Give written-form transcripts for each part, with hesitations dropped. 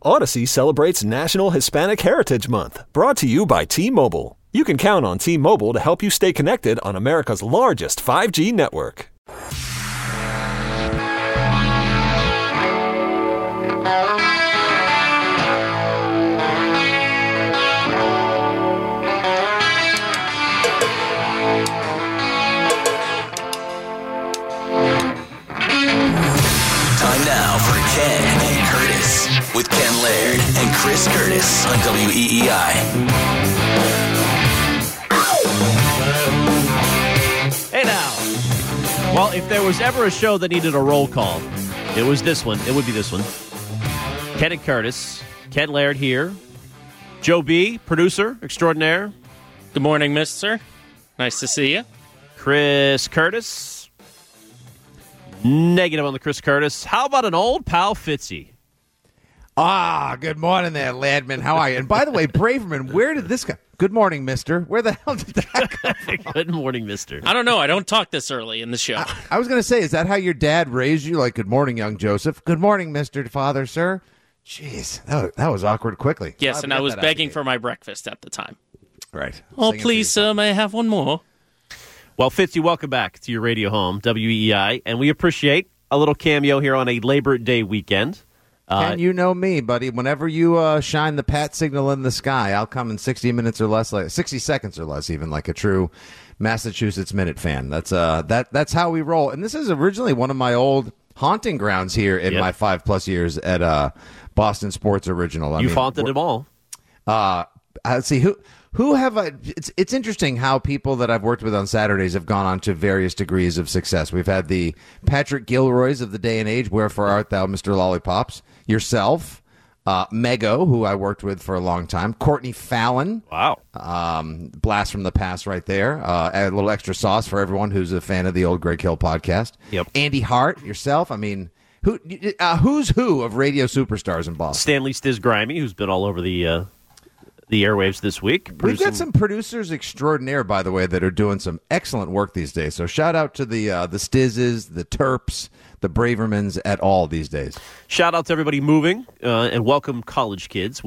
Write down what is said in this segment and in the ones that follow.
Odyssey celebrates National Hispanic Heritage Month, brought to you by T-Mobile. You can count on T-Mobile to help you stay connected on America's largest 5G network. Time now for Ken and Curtis with Ken Laird and Chris Curtis on WEEI. Hey now. Well, if there was ever a show that needed a roll call, it was this one. It would be this one. Ken and Curtis. Ken Laird here. Joe B., producer extraordinaire. Good morning, mister. Nice to see you. Chris Curtis. Negative on the Chris Curtis. How about an old pal Fitzy? Good morning there, Ladman. How are you? And by the way, Braverman, where did this go? Good morning, mister. Where the hell did that come from? Good morning, mister. I don't know. I don't talk this early in the show. I was going to say, is that how your dad raised you? Like, good morning, young Joseph. Good morning, Mr. Father, sir. Jeez, that was awkward quickly. Yes, and I was begging for my breakfast at the time. Right. Oh, please, sir, may I have one more? Well, Fitzy, welcome back to your radio home, WEEI, and we appreciate a little cameo here on a Labor Day weekend. Ken, you know me, buddy. Whenever you shine the pat signal in the sky, I'll come in 60 minutes or less, like 60 seconds or less, even like a true Massachusetts Minute fan. That's how we roll. And this is originally one of my old haunting grounds here in my 5+ years at Boston Sports Original. You've haunted them all. Let's see who have I? It's interesting how people that I've worked with on Saturdays have gone on to various degrees of success. We've had the Patrick Gilroys of the day and age. Wherefore art thou, Mr. Lollipops? Yourself, Mego, who I worked with for a long time. Courtney Fallon. Wow. Blast from the past right there. Add a little extra sauce for everyone who's a fan of the old Greg Hill podcast. Yep. Andy Hart, yourself. I mean, who's who of radio superstars in Boston? Stanley Stiz Grimy, who's been all over the airwaves this week. We've got some producers extraordinaire, by the way, that are doing some excellent work these days. So shout out to the Stizzes, the Terps, the Bravermans et al. These days. Shout out to everybody moving and welcome college kids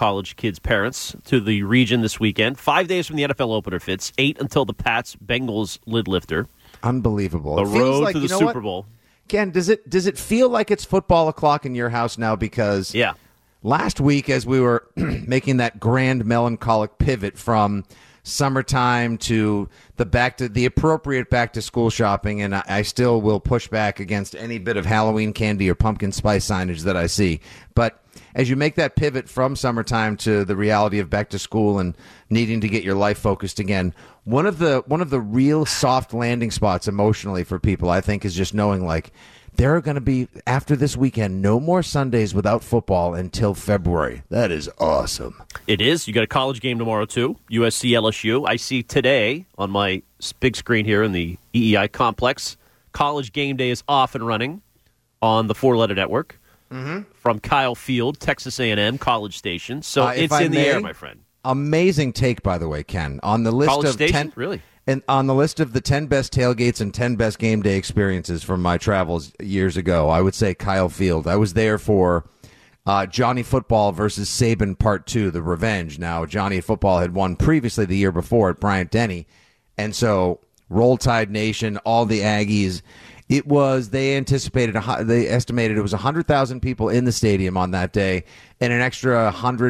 parents to the region this weekend. 5 days from the NFL opener, Fitz. 8 until the Pats Bengals lid lifter. Unbelievable. The road to the Super Bowl. Ken, does it feel like it's football o'clock in your house now? Because last week, as we were making that grand melancholic pivot from summertime to the appropriate back to school shopping, and I still will push back against any bit of Halloween candy or pumpkin spice signage that I see. But as you make that pivot from summertime to the reality of back to school and needing to get your life focused again, one of the real soft landing spots emotionally for people, I think, is just knowing like there are going to be, after this weekend, no more Sundays without football until February. That is awesome. It is. You got a college game tomorrow, too. USC LSU. I see today on my big screen here in the EEI complex, College Game Day is off and running on the 4-letter network from Kyle Field, Texas A&M College Station. So it's in the air, my friend. Amazing take, by the way, Ken. On the list College of Station? 10, really? And on the list of the 10 best tailgates and 10 best game day experiences from my travels years ago, I would say Kyle Field. I was there for Johnny Football versus Saban Part 2, the revenge. Now, Johnny Football had won previously the year before at Bryant-Denny. And so, Roll Tide Nation, all the Aggies, they estimated it was 100,000 people in the stadium on that day and an extra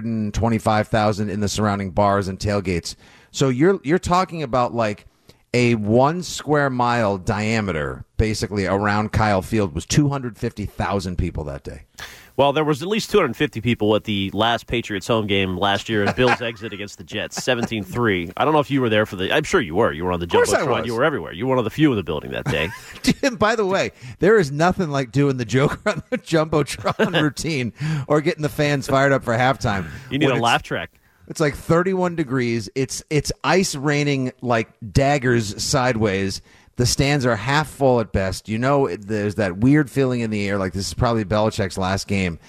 125,000 in the surrounding bars and tailgates. So you're talking about like a 1 square mile diameter, basically around Kyle Field, was 250,000 people that day. Well, there was at least 250 people at the last Patriots home game last year and Bills exit against the Jets, 17-3. I don't know if you were there I'm sure you were. You were on the Jumbotron. You were everywhere. You were one of the few in the building that day. By the way, there is nothing like doing the Joker on the Jumbotron routine or getting the fans fired up for halftime. You need a laugh track. It's like 31 degrees. It's ice raining like daggers sideways. The stands are half full at best. You know, there's that weird feeling in the air like this is probably Belichick's last game.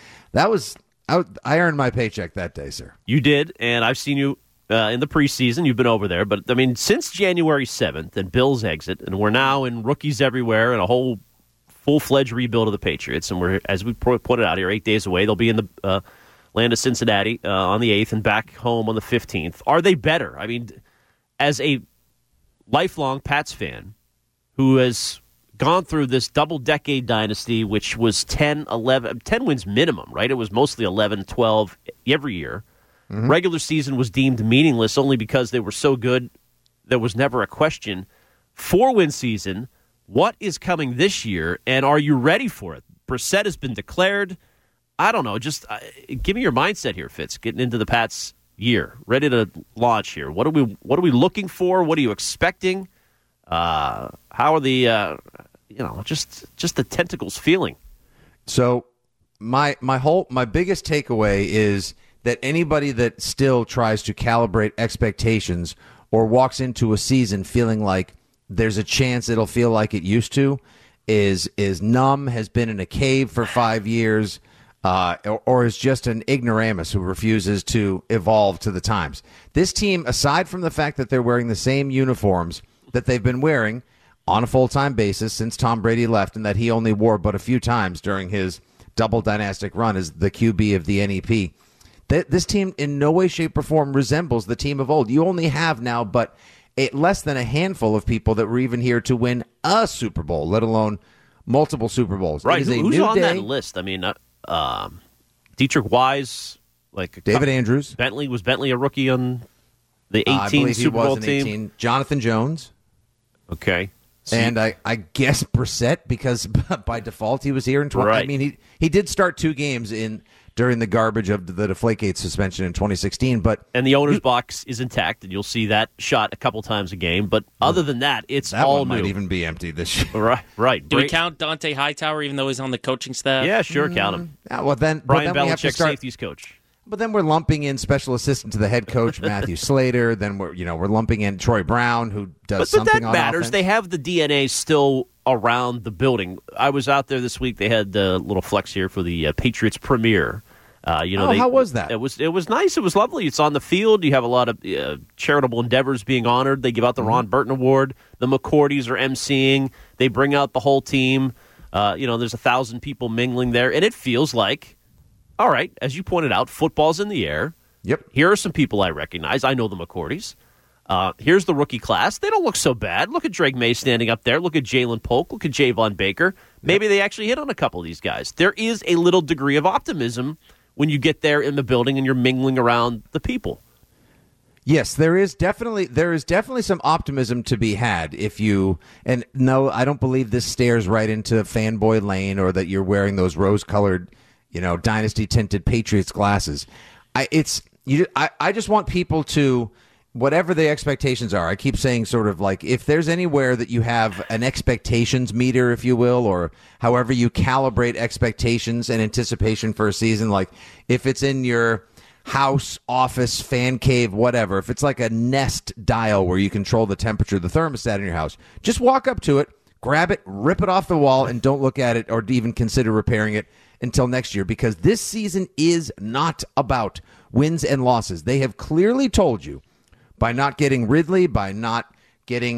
I earned my paycheck that day, sir. You did, and I've seen you in the preseason. You've been over there. But, I mean, since January 7th and Bills exit, and we're now in rookies everywhere and a whole full-fledged rebuild of the Patriots, and we're, as we pointed out here, 8 days away. They'll be in the land of Cincinnati on the 8th and back home on the 15th. Are they better? I mean, as a lifelong Pats fan who has gone through this double-decade dynasty, which was 10 wins minimum, right? It was mostly 11, 12 every year. Mm-hmm. Regular season was deemed meaningless only because they were so good there was never a question. 4-win season, what is coming this year, and are you ready for it? Brissett has been declared. I don't know. Just give me your mindset here, Fitz, getting into the Pats year, ready to launch here. What are we looking for? What are you expecting? How are the just the tentacles feeling? So my biggest takeaway is that anybody that still tries to calibrate expectations or walks into a season feeling like there's a chance it'll feel like it used to is numb, has been in a cave for 5 years, or is just an ignoramus who refuses to evolve to the times. This team, aside from the fact that they're wearing the same uniforms that they've been wearing on a full-time basis since Tom Brady left, and that he only wore but a few times during his double dynastic run as the QB of the NEP, this team in no way, shape, or form resembles the team of old. You only have now but less than a handful of people that were even here to win a Super Bowl, let alone multiple Super Bowls. Right. Who's on that list? I mean, Dietrich Wise, David Andrews. Was Bentley a rookie on the 18 Super Bowl team? 18. Jonathan Jones. Okay. And I guess Brissett, because by default he was here in 20. Right. I mean, he did start 2 games during the garbage of the Deflategate suspension in 2016. And the owner's box is intact, and you'll see that shot a couple times a game. But other than that, it's that all one new. Might even be empty this year. Right. Do we count Dante Hightower even though he's on the coaching staff? Yeah, sure, count him. Yeah, well, then Brian we have to Belichick, start, safeties coach. But then we're lumping in special assistant to the head coach Matthew Slater. Then we're lumping in Troy Brown, who does something that on matters. offense. They have the DNA still around the building. I was out there this week. They had the little flex here for the Patriots premiere. How was that? It was nice. It was lovely. It's on the field. You have a lot of charitable endeavors being honored. They give out the Ron Burton Award. The McCourties are emceeing. They bring out the whole team. There's 1,000 people mingling there, and it feels like, all right, as you pointed out, football's in the air. Yep. Here are some people I recognize. I know the McCourties. Here's the rookie class. They don't look so bad. Look at Drake May standing up there. Look at Jalen Polk. Look at Javon Baker. Maybe they actually hit on a couple of these guys. There is a little degree of optimism when you get there in the building and you're mingling around the people. Yes, there is definitely some optimism to be had and no, I don't believe this stares right into fanboy lane or that you're wearing those rose-colored, dynasty tinted Patriots glasses. I just want people to, whatever the expectations are, I keep saying sort of like if there's anywhere that you have an expectations meter, if you will, or however you calibrate expectations and anticipation for a season, like if it's in your house, office, fan cave, whatever, if it's like a Nest dial where you control the temperature, the thermostat in your house, just walk up to it, grab it, rip it off the wall, and don't look at it or even consider repairing it until next year, because this season is not about wins and losses. They have clearly told you, by not getting Ridley, by not getting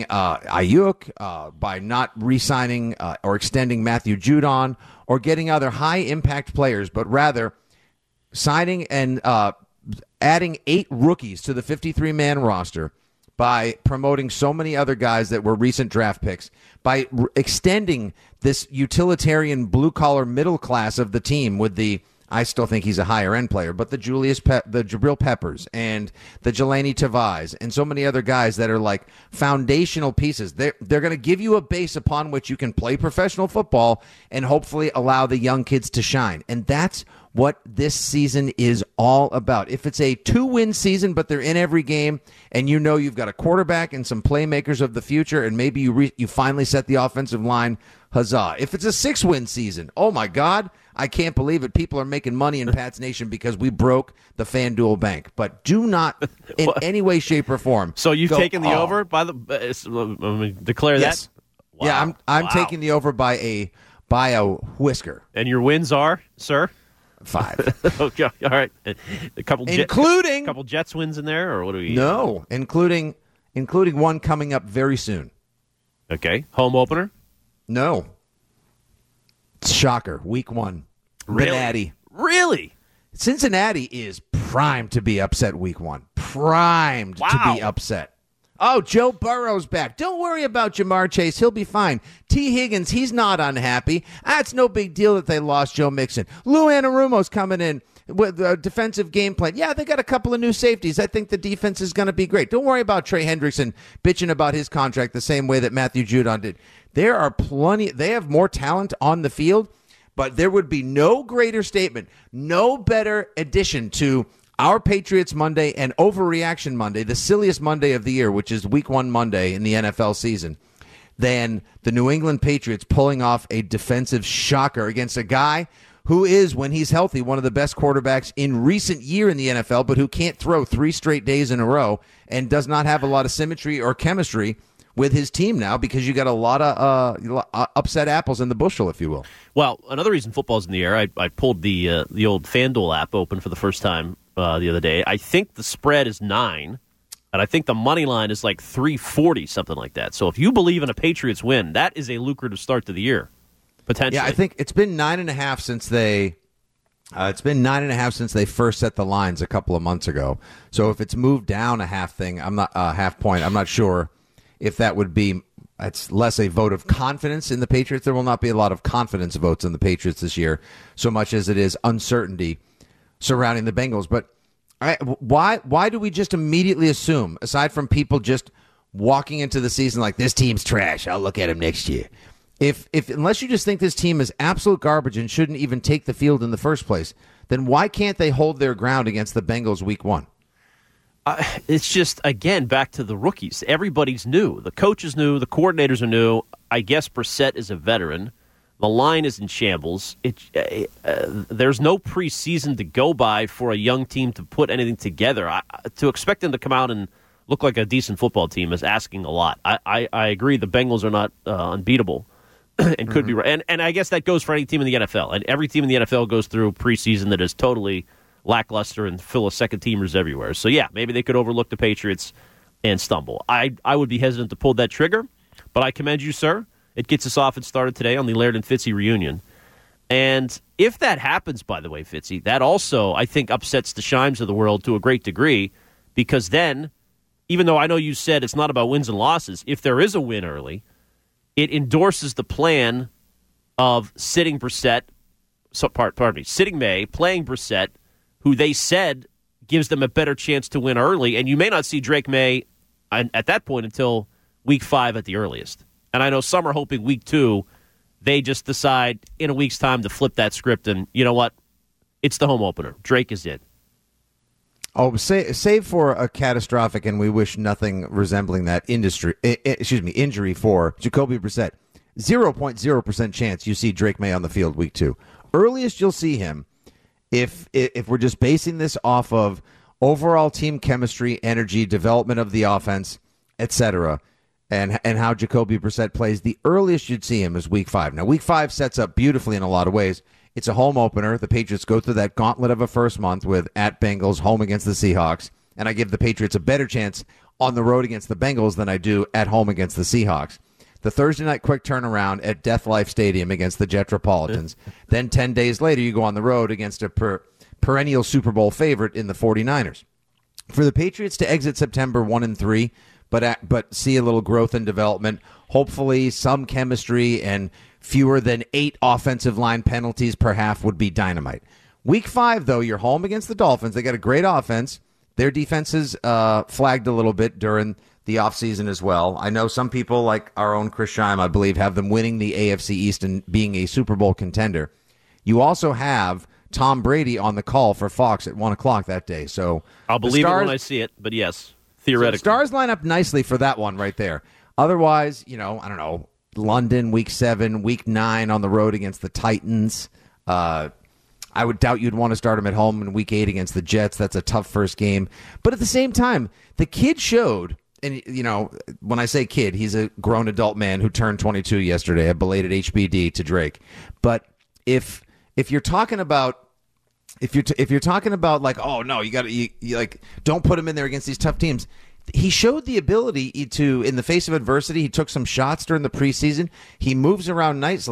Ayuk, by not re-signing or extending Matthew Judon, or getting other high-impact players, but rather signing and adding 8 rookies to the 53-man roster, by promoting so many other guys that were recent draft picks, by extending this utilitarian blue-collar middle class of the team with I still think he's a higher-end player, but the Jabril Peppers and the Jelani Tavais and so many other guys that are like foundational pieces. They're going to give you a base upon which you can play professional football and hopefully allow the young kids to shine. And that's what this season is all about. If it's a 2-win season, but they're in every game, and you've got a quarterback and some playmakers of the future, and maybe you finally set the offensive line, huzzah. If it's a 6-win season, oh my God, I can't believe it. People are making money in Pats Nation because we broke the FanDuel bank. But do not, in any way, shape, or form. So you've taken the over by the declare yes. that? Wow. Yeah, I'm taking the over by a whisker. And your wins are, sir? 5. Okay, all right. A couple Jets wins in there, or what do we? No, including one coming up very soon. Okay, home opener. No. Shocker. Week 1. Really? Benatti. Really? Cincinnati is primed to be upset week 1. Primed to be upset. Oh, Joe Burrow's back. Don't worry about Jamar Chase. He'll be fine. T. Higgins, he's not unhappy. It's no big deal that they lost Joe Mixon. Lou Anarumo's coming in with a defensive game plan. Yeah, they got a couple of new safeties. I think the defense is going to be great. Don't worry about Trey Hendrickson bitching about his contract the same way that Matthew Judon did. There are plenty. They have more talent on the field, but there would be no greater statement, no better addition to our Patriots Monday and Overreaction Monday, the silliest Monday of the year, which is Week 1 Monday in the NFL season, than the New England Patriots pulling off a defensive shocker against a guy who is, when he's healthy, one of the best quarterbacks in recent year in the NFL, but who can't throw 3 straight days in a row and does not have a lot of symmetry or chemistry with his team now, because you got a lot of upset apples in the bushel, if you will. Well, another reason football's in the air, I pulled the old FanDuel app open for the first time the other day. I think the spread is 9, and I think the money line is like 340, something like that. So if you believe in a Patriots win, that is a lucrative start to the year, potentially. Yeah, I think it's been 9.5 since they. It's been 9.5 since they first set the lines a couple of months ago. So if it's moved down a half point, I'm not sure if that would be. It's less a vote of confidence in the Patriots. There will not be a lot of confidence votes in the Patriots this year, so much as it is uncertainty surrounding the Bengals. But why do we just immediately assume, aside from people just walking into the season like, this team's trash, I'll look at them next year? If unless you just think this team is absolute garbage and shouldn't even take the field in the first place, then why can't they hold their ground against the Bengals week 1? It's just, again, back to the rookies. Everybody's new. The coach is new. The coordinators are new. I guess Brissett is a veteran. The line is in shambles. There's no preseason to go by for a young team to put anything together. To expect them to come out and look like a decent football team is asking a lot. I agree the Bengals are not unbeatable and could be right. And I guess that goes for any team in the NFL. And every team in the NFL goes through preseason that is totally lackluster and full of second-teamers everywhere. So, yeah, maybe they could overlook the Patriots and stumble. I would be hesitant to pull that trigger, but I commend you, sir. It gets us off and started today on the Laird and Fitzy reunion. And if that happens, by the way, Fitzy, that also, I think, upsets the Shimes of the world to a great degree, because then, even though I know you said it's not about wins and losses, if there is a win early, it endorses the plan of sitting Brissett, sitting May, playing Brissett, who they said gives them a better chance to win early. And you may not see Drake May at that point until week 5 at the earliest. And I know some are hoping week 2, they just decide in a week's time to flip that script. And you know what? It's the home opener. Drake is in. Oh, save for a catastrophic, and we wish nothing resembling that injury for Jacoby Brissett. 0.0% chance you see Drake May on the field week 2. Earliest you'll see him, if we're just basing this off of overall team chemistry, energy, development of the offense, etc., and how Jacoby Brissett plays, the earliest you'd see him is week 5. Now, week 5 sets up beautifully in a lot of ways. It's a home opener. The Patriots go through that gauntlet of a first month with at Bengals, home against the Seahawks, and I give the Patriots a better chance on the road against the Bengals than I do at home against the Seahawks. The Thursday night quick turnaround at Death Life Stadium against the Jetropolitans. Then 10 days later, you go on the road against a perennial Super Bowl favorite in the 49ers. For the Patriots to exit September 1-3, but see a little growth and development, hopefully some chemistry and fewer than 8 offensive line penalties per half would be dynamite. Week 5, though, you're home against the Dolphins. They got a great offense. Their defense is flagged a little bit during the offseason as well. I know some people, like our own Chris Scheim, I believe, have them winning the AFC East and being a Super Bowl contender. You also have Tom Brady on the call for Fox at 1 o'clock that day. So I'll believe it when I see it, but yes, theoretically. So the Stars line up nicely for that one right there. Otherwise, I don't know, London, week 7, week 9 on the road against the Titans. I would doubt you'd want to start him at home in week 8 against the Jets. That's a tough first game. But at the same time, the kid showed, and when I say kid, he's a grown adult man who turned 22 yesterday, a belated HBD to Drake. But if you're talking about if you're talking about like, oh no, you like don't put him in there against these tough teams. He showed the ability to, in the face of adversity, he took some shots during the preseason. He moves around nicely.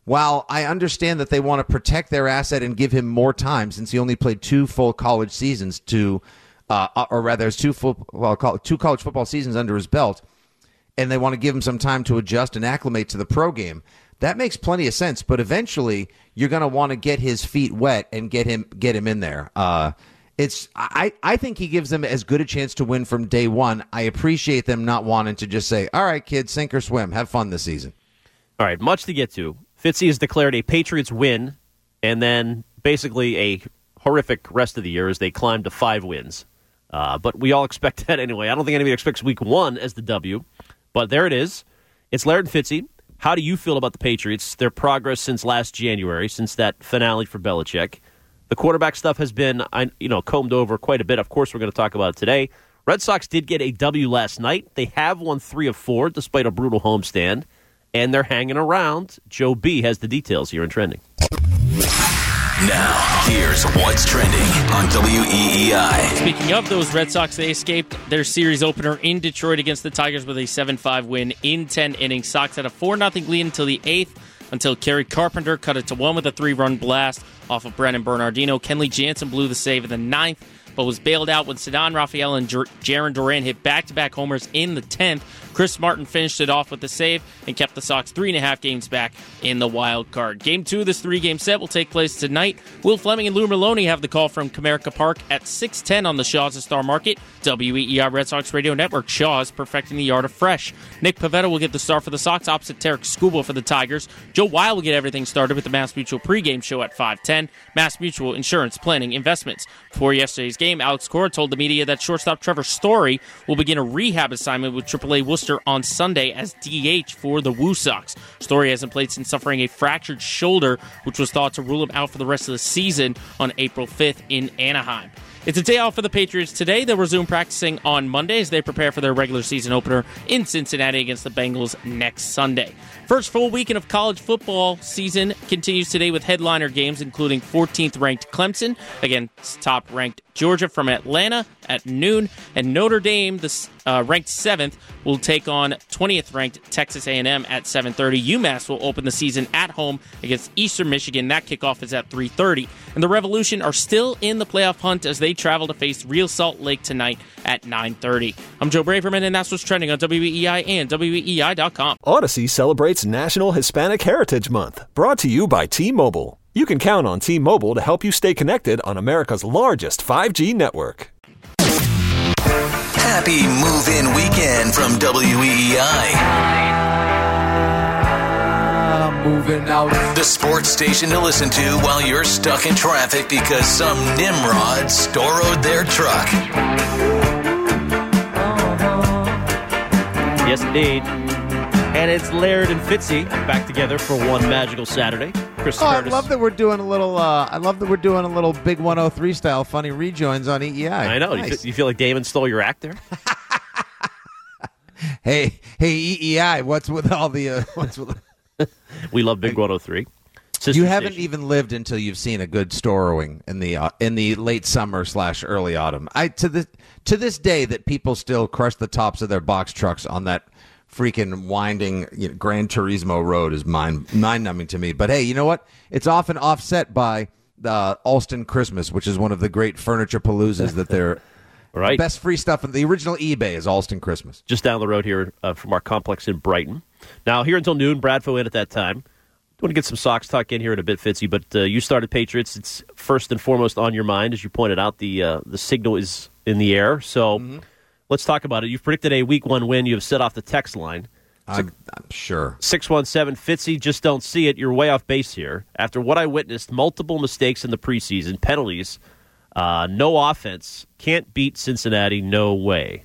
while I understand that they want to protect their asset and give him more time since he only played 2 full college seasons two college football seasons under his belt, and they want to give him some time to adjust and acclimate to the pro game. That makes plenty of sense, but eventually you're going to want to get his feet wet and get him in there. I think he gives them as good a chance to win from day one. I appreciate them not wanting to just say, all right, kids, sink or swim. Have fun this season. All right, much to get to. Fitzy has declared a Patriots win and then basically a horrific rest of the year as they climb to 5 wins. But we all expect that anyway. I don't think anybody expects week 1 as the W, but there it is. It's Laird and Fitzy. How do you feel about the Patriots, their progress since last January, since that finale for Belichick? The quarterback stuff has been combed over quite a bit. Of course, we're going to talk about it today. Red Sox did get a W last night. They have won 3 of 4 despite a brutal homestand, and they're hanging around. Joe B has the details here in Trending. Now, here's what's trending on WEEI. Speaking of those Red Sox, they escaped their series opener in Detroit against the Tigers with a 7-5 win in 10 innings. Sox had a 4-0 lead until the 8th, until Kerry Carpenter cut it to 1 with a 3-run blast off of Brennan Bernardino. Kenley Jansen blew the save in the 9th, but was bailed out when Ceddanne Rafael and Jarren Duran hit back-to-back homers in the 10th. Chris Martin finished it off with the save and kept the Sox 3.5 games back in the wild card. Game 2 of this 3-game set will take place tonight. Will Fleming and Lou Merlone have the call from Comerica Park at 6:10 on the Shaw's of Star Market. WEEI Red Sox Radio Network. Shaw's perfecting the art of fresh. Nick Pivetta will get the start for the Sox opposite Tarek Skubal for the Tigers. Joe Weil will get everything started with the MassMutual pregame show at 5:10. MassMutual Insurance Planning Investments. Before yesterday's game, Alex Cora told the media that shortstop Trevor Story will begin a rehab assignment with AAA Worcester on Sunday as DH for the Woo Sox. Story hasn't played since suffering a fractured shoulder, which was thought to rule him out for the rest of the season on April 5th in Anaheim. It's a day off for the Patriots today. They'll resume practicing on Monday as they prepare for their regular season opener in Cincinnati against the Bengals next Sunday. First full weekend of college football season continues today with headliner games, including 14th-ranked Clemson against top-ranked Georgia from Atlanta at noon, and Notre Dame, ranked 7th, will take on 20th-ranked Texas A&M at 7:30. UMass will open the season at home against Eastern Michigan. That kickoff is at 3:30. And the Revolution are still in the playoff hunt as they travel to face Real Salt Lake tonight at 9:30. I'm Joe Braverman, and that's what's trending on WEEI and WEEI.com. Odyssey celebrates National Hispanic Heritage Month, brought to you by T-Mobile. You can count on T-Mobile to help you stay connected on America's largest 5G network. Happy move-in weekend from WEEI. Moving out. The sports station to listen to while you're stuck in traffic because some Nimrod storrowed their truck. Yes, indeed. And it's Laird and Fitzy back together for one magical Saturday. Chris Curtis. I love that we're doing a little. Big 103 style funny rejoins on EEI. I know. Nice. You feel like Damon stole your act there? Hey, EEI. What's with all the? We love Big 103. You haven't even lived until you've seen a good storrowing in the late summer / early autumn. To this day that people still crush the tops of their box trucks on that freaking winding Gran Turismo road is mind-numbing to me. But hey, you know what? It's often offset by the Alston Christmas, which is one of the great furniture paloozas that they're right. Best free stuff. The original eBay is Alston Christmas. Just down the road here from our complex in Brighton. Now, here until noon, Bradfo in at that time. I want to get some Sox talk in here in a bit, Fitzy, but you started Patriots. It's first and foremost on your mind. As you pointed out, the signal is in the air. So let's talk about it. You've predicted a Week 1 win. You have set off the text line. I'm sure. 617, Fitzy, just don't see it. You're way off base here. After what I witnessed, multiple mistakes in the preseason, penalties, no offense, can't beat Cincinnati, no way.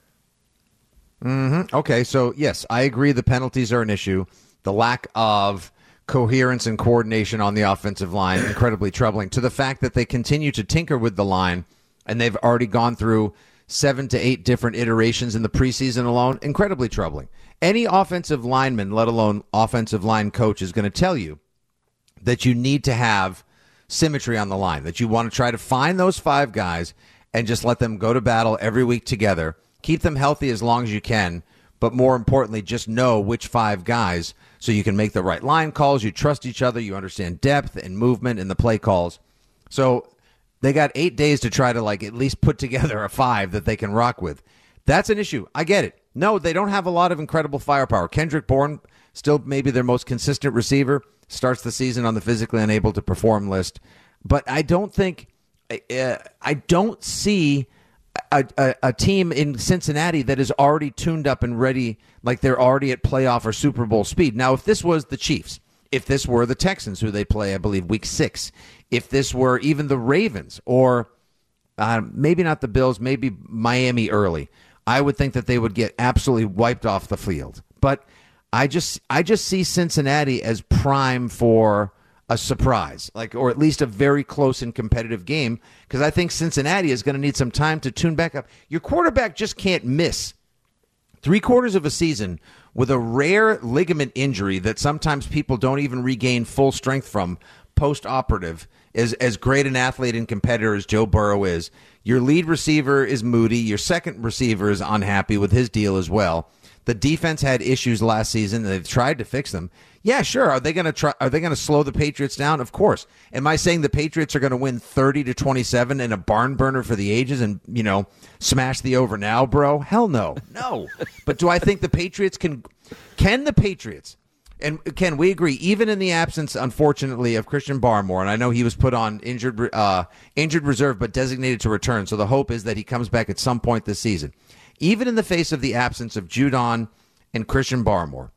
Okay, so yes, I agree the penalties are an issue. The lack of coherence and coordination on the offensive line, incredibly troubling. To the fact that they continue to tinker with the line, and they've already gone through 7 to 8 different iterations in the preseason alone, incredibly troubling. Any offensive lineman, let alone offensive line coach, is going to tell you that you need to have symmetry on the line, that you want to try to find those 5 guys and just let them go to battle every week together. Keep them healthy as long as you can, but more importantly, just know which 5 guys so you can make the right line calls. You trust each other. You understand depth and movement in the play calls. So they got 8 days to try to at least put together a 5 that they can rock with. That's an issue. I get it. No, they don't have a lot of incredible firepower. Kendrick Bourne, still maybe their most consistent receiver, starts the season on the physically unable to perform list. But I don't think I don't see a team in Cincinnati that is already tuned up and ready, like they're already at playoff or Super Bowl speed. Now, if this was the Chiefs, if this were the Texans, who they play, I believe, week 6, if this were even the Ravens or maybe not the Bills, maybe Miami early, I would think that they would get absolutely wiped off the field. But I just see Cincinnati as prime for a surprise, or at least a very close and competitive game, because I think Cincinnati is going to need some time to tune back up. Your quarterback just can't miss 3/4 of a season with a rare ligament injury that sometimes people don't even regain full strength from post-operative. As great an athlete and competitor as Joe Burrow is, your lead receiver is moody. Your second receiver is unhappy with his deal as well. The defense had issues last season, and they've tried to fix them. Yeah, sure. Are they going to try? Are they going to slow the Patriots down? Of course. Am I saying the Patriots are going to win 30-27 in a barn burner for the ages and smash the over now, bro? Hell no, no. But do I think the Patriots can the Patriots? And Ken, we agree, even in the absence, unfortunately, of Christian Barmore, and I know he was put on injured reserve but designated to return, so the hope is that he comes back at some point this season. Even in the face of the absence of Judon and Christian Barmore,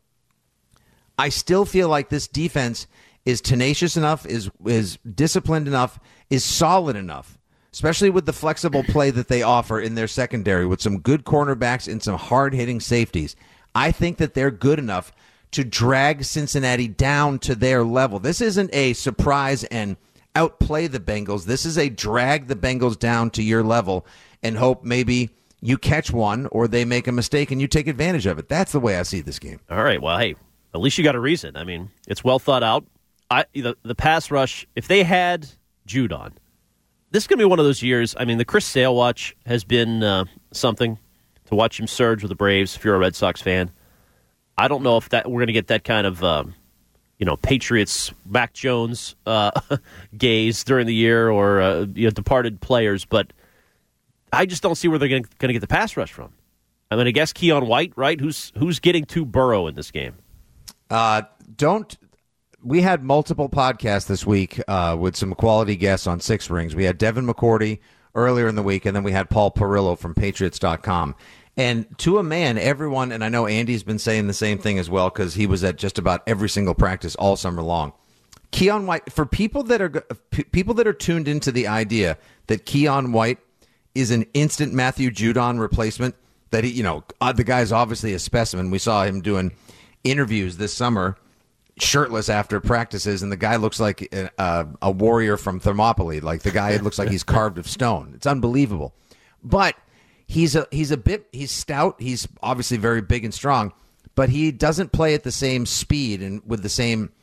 I still feel like this defense is tenacious enough, is disciplined enough, is solid enough, especially with the flexible play that they offer in their secondary with some good cornerbacks and some hard-hitting safeties. I think that they're good enough to drag Cincinnati down to their level. This isn't a surprise and outplay the Bengals. This is a drag the Bengals down to your level and hope maybe you catch one or they make a mistake and you take advantage of it. That's the way I see this game. All right. Well, hey, at least you got a reason. I mean, it's well thought out. The pass rush, if they had Judon, this is going to be one of those years. I mean, the Chris Sale watch has been something to watch him surge with the Braves if you're a Red Sox fan. I don't know if we're going to get that kind of, Patriots, Mac Jones gaze during the year or departed players, but I just don't see where they're going to get the pass rush from. I mean, I guess Keon White, right? Who's getting to Burrow in this game? We had multiple podcasts this week with some quality guests on Six Rings. We had Devin McCourty earlier in the week, and then we had Paul Perillo from Patriots.com. And to a man, everyone, and I know Andy's been saying the same thing as well because he was at just about every single practice all summer long. Keon White, for people that are tuned into the idea that Keon White is an instant Matthew Judon replacement, that the guy's obviously a specimen. We saw him doing interviews this summer shirtless after practices, and the guy looks like a warrior from Thermopylae. Like the guy looks like he's carved of stone. It's unbelievable. But he's stout. He's obviously very big and strong, but he doesn't play at the same speed and with the same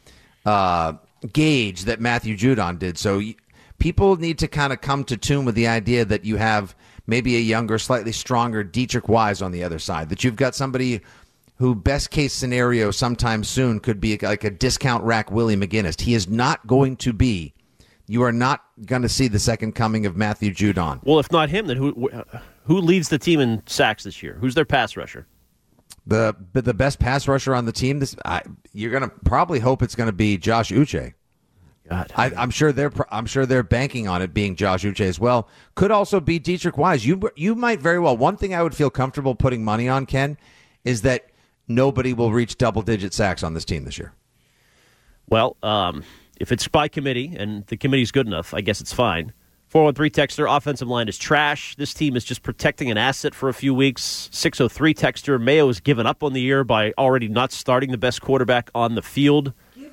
gauge that Matthew Judon did. So people need to kind of come to tune with the idea that you have maybe a younger, slightly stronger Dietrich Wise on the other side, that you've got somebody who best case scenario sometime soon could be like a discount rack Willie McGinnis. He is not going to be. You are not going to see the second coming of Matthew Judon. Well, if not him, then who leads the team in sacks this year? Who's their pass rusher? The best pass rusher on the team. You're going to probably hope it's going to be Josh Uche. God, I'm sure they're banking on it being Josh Uche as well. Could also be Dietrich Wise. You might very well. One thing I would feel comfortable putting money on, Ken, is that nobody will reach double-digit sacks on this team this year. Well, if it's by committee and the committee's good enough, I guess it's fine. 413 texter, offensive line is trash. This team is just protecting an asset for a few weeks. 603 texter, Mayo has given up on the year by already not starting the best quarterback on the field.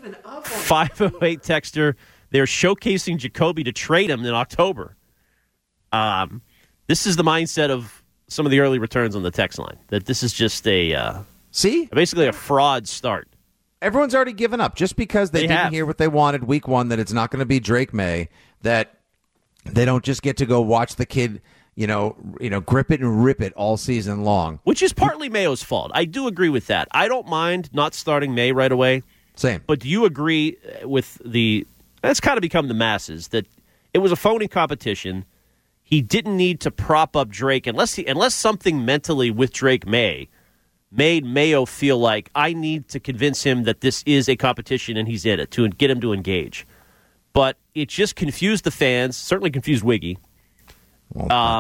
508 texter, they're showcasing Jacoby to trade him in October. This is the mindset of some of the early returns on the text line, that this is just basically a fraud start. Everyone's already given up just because they didn't hear what they wanted week one, that it's not going to be Drake May, that they don't just get to go watch the kid, grip it and rip it all season long. Which is partly Mayo's fault. I do agree with that. I don't mind not starting May right away. Same. But do you agree with that's kind of become the masses, that it was a phony competition. He didn't need to prop up Drake unless something mentally with Drake made Mayo feel like, I need to convince him that this is a competition and he's in it, to get him to engage. But it just confused the fans, certainly confused Wiggy. Well,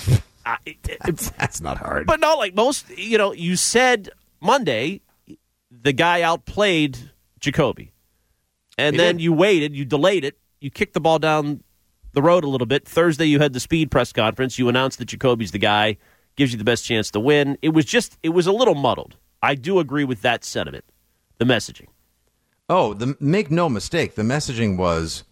that's not hard. But no, like most, you said Monday, the guy outplayed Jacoby. And then you waited, you delayed it, you kicked the ball down the road a little bit. Thursday, you had the speed press conference. You announced that Jacoby's the guy, gives you the best chance to win. It was a little muddled. I do agree with that sentiment, the messaging. Oh, make no mistake, the messaging was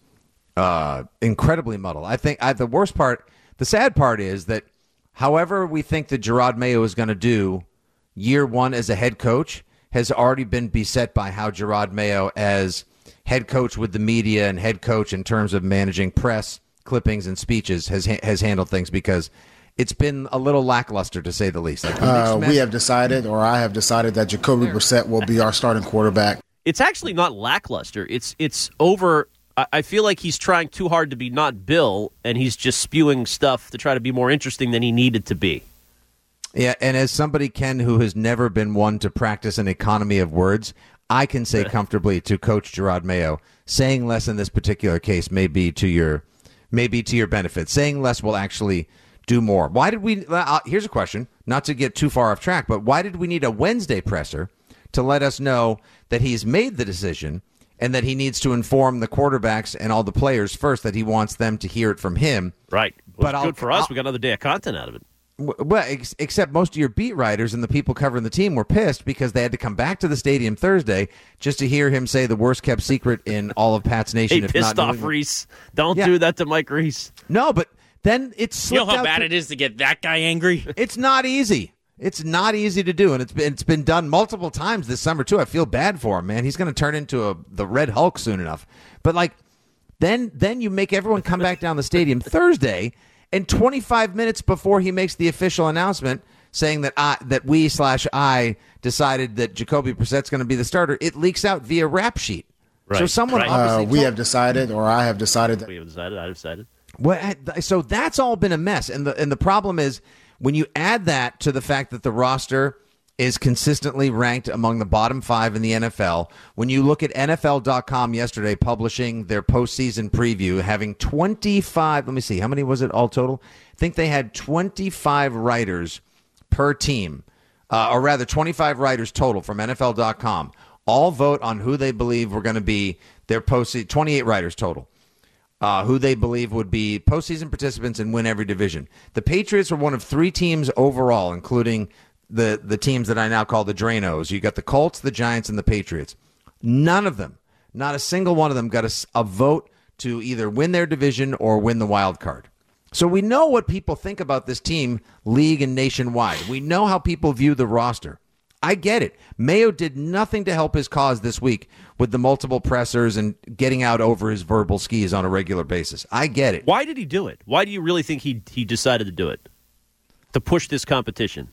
incredibly muddled. I think the worst part, the sad part is that however we think that Jerod Mayo is going to do year one as a head coach has already been beset by how Jerod Mayo as head coach with the media and head coach in terms of managing press, clippings, and speeches has handled things, because it's been a little lackluster, to say the least. We have decided, or I have decided, that Jacoby Brissett will be our starting quarterback. It's actually not lackluster. It's over. I feel like he's trying too hard to be not Bill, and he's just spewing stuff to try to be more interesting than he needed to be. Yeah, and as somebody, Ken, who has never been one to practice an economy of words, I can say comfortably to Coach Jerod Mayo, saying less in this particular case may be to your benefit. Saying less will actually do more. Why did we? Here's a question, not to get too far off track, but why did we need a Wednesday presser to let us know that he's made the decision and that he needs to inform the quarterbacks and all the players first, that he wants them to hear it from him? Right. Well, but good for us. We got another day of content out of it. Well, except most of your beat writers and the people covering the team were pissed because they had to come back to the stadium Thursday just to hear him say the worst kept secret in all of Pat's Nation. He pissed off Reese. Don't do that to Mike Reese. No, but then it's slipped out. You know how bad it is to get that guy angry? It's not easy. It's not easy to do, and it's been done multiple times this summer too. I feel bad for him, man. He's going to turn into the Red Hulk soon enough. But then you make everyone come back down the stadium Thursday. And 25 minutes before he makes the official announcement saying that I decided that Jacoby Brissett's going to be the starter, it leaks out via rap sheet. Right. So someone obviously have decided, or I have decided that we have decided. I've decided. Well, so that's all been a mess, and the problem is when you add that to the fact that the roster is consistently ranked among the bottom 5 in the NFL. When you look at NFL.com yesterday publishing their postseason preview, having 25, let me see, how many was it all total? I think they had 25 writers per team, or rather 25 writers total from NFL.com, all vote on who they believe were going to be their postseason, 28 writers total, who they believe would be postseason participants and win every division. The Patriots were one of 3 teams overall, including the teams that I now call the Dranos. You got the Colts, the Giants, and the Patriots. None of them, not a single one of them, got a vote to either win their division or win the wild card. So we know what people think about this team, league and nationwide. We know how people view the roster. I get it. Mayo did nothing to help his cause this week with the multiple pressers and getting out over his verbal skis on a regular basis. I get it. Why did he do it? Why do you really think he decided to do it? To push this competition?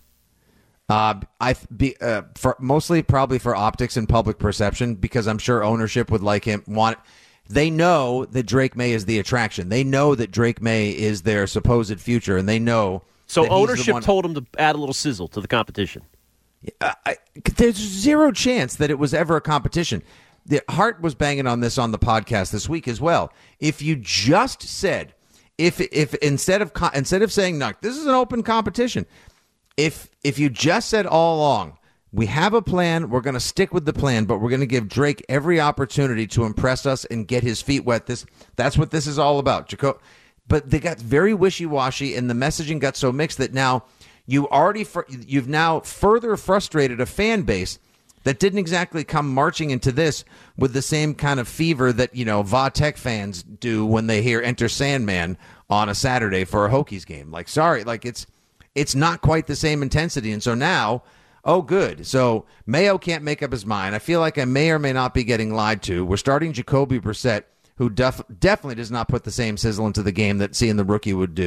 Mostly probably for optics and public perception, because I'm sure ownership would like him. They know that Drake May is the attraction. They know that Drake May is their supposed future, and they know. So ownership told him to add a little sizzle to the competition. There's zero chance that it was ever a competition. Hart was banging on this on the podcast this week as well. If you just said, if instead of saying, no, this is an open competition. If you just said all along, we have a plan, we're going to stick with the plan, but we're going to give Drake every opportunity to impress us and get his feet wet. That's what this is all about. But they got very wishy-washy, and the messaging got so mixed that now you've now further frustrated a fan base that didn't exactly come marching into this with the same kind of fever that, Va Tech fans do when they hear Enter Sandman on a Saturday for a Hokies game. It's not quite the same intensity. And so now, oh, good. So Mayo can't make up his mind. I feel like I may or may not be getting lied to. We're starting Jacoby Brissett, who definitely does not put the same sizzle into the game that seeing the rookie would do.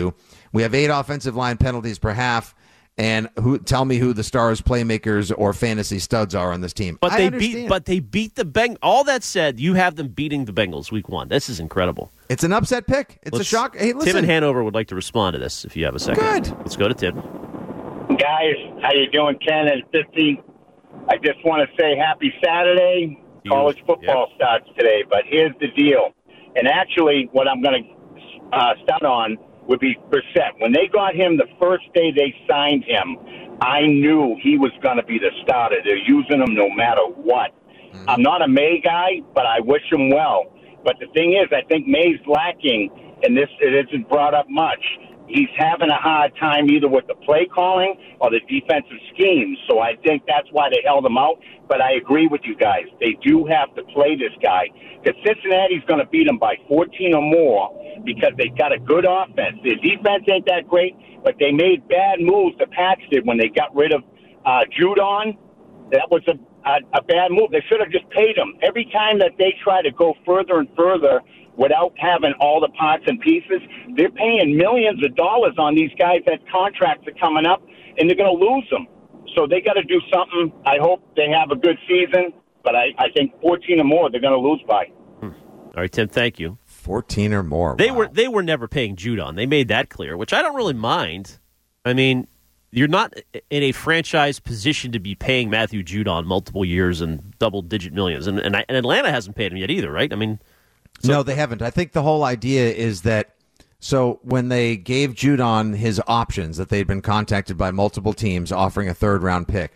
We have 8 offensive line penalties per half. And tell me who the stars, playmakers, or fantasy studs are on this team. But they beat the Bengals. All that said, you have them beating the Bengals week 1. This is incredible. It's an upset pick. It's a shock. Hey, listen. Tim in Hanover would like to respond to this if you have a second. Good. Let's go to Tim. Guys, how you doing? Ken at 50. I just want to say happy Saturday. College football starts today, but here's the deal. And actually, what I'm going to start on would be Brissett. When they got him the first day they signed him, I knew he was going to be the starter. They're using him no matter what. Mm-hmm. I'm not a May guy, but I wish him well. But the thing is, I think May's lacking, and it isn't brought up much. He's having a hard time either with the play calling or the defensive schemes. So I think that's why they held him out. But I agree with you guys. They do have to play this guy because Cincinnati's going to beat them by 14 or more because they've got a good offense. Their defense ain't that great, but they made bad moves. The Pats did when they got rid of Judon. That was a bad move. They should have just paid him. Every time that they try to go further and further without having all the parts and pieces, they're paying millions of dollars on these guys that contracts are coming up, and they're going to lose them. So they got to do something. I hope they have a good season, but I think 14 or more they're going to lose by. All right, Tim, thank you. 14 or more. They were never paying Judon. They made that clear, which I don't really mind. I mean, you're not in a franchise position to be paying Matthew Judon multiple years and double-digit millions, and Atlanta hasn't paid him yet either, right? I mean, no, they haven't. I think the whole idea is that when they gave Judon his options, that they'd been contacted by multiple teams offering a third-round pick,